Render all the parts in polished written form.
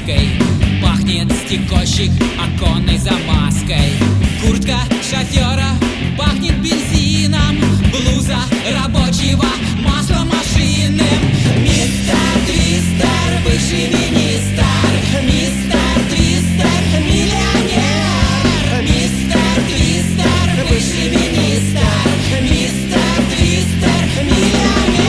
краской. Пахнет стекольщик оконной замазкой. Куртка шофера пахнет бензином. Блуза рабочего маслом машинным. Мистер Твистер, бывший министр. Мистер Твистер, миллионер. Мистер Твистер, бывший министр. Мистер Твистер, миллионер.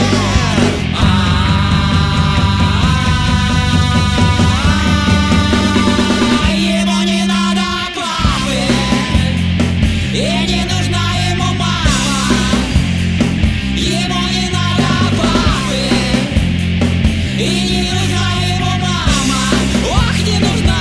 Ему не надо папы, и не нужна ему мама. Ему не надо папы, и не нужна ему мама. Ох, не нужна.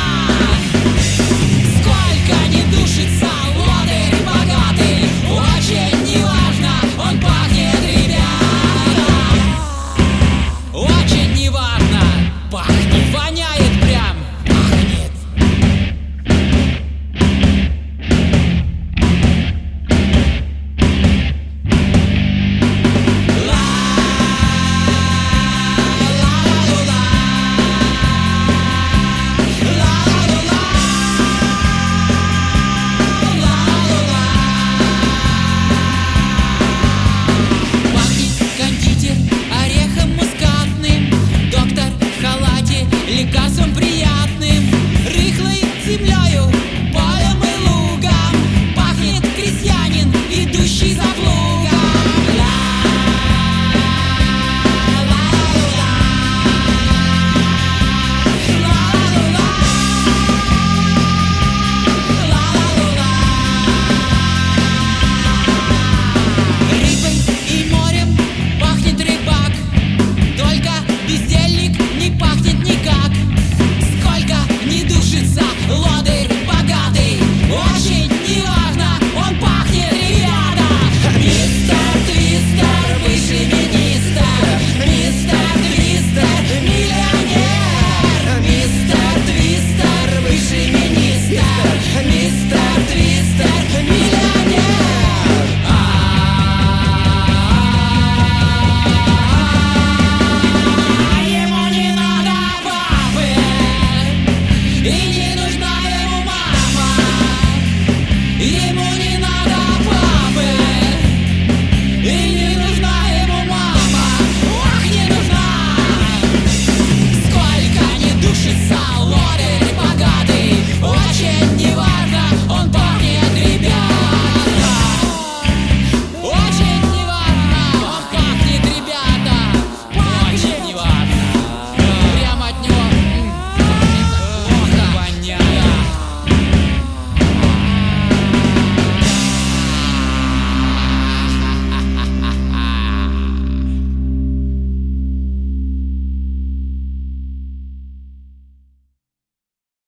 Сколько не душится лодырь богатый, очень неважно, он пахнет, ребята. Очень неважно, пахнет, воняет прям, пахнет. Пахнет кондитер орехом мускатным. Доктор в халате лекарством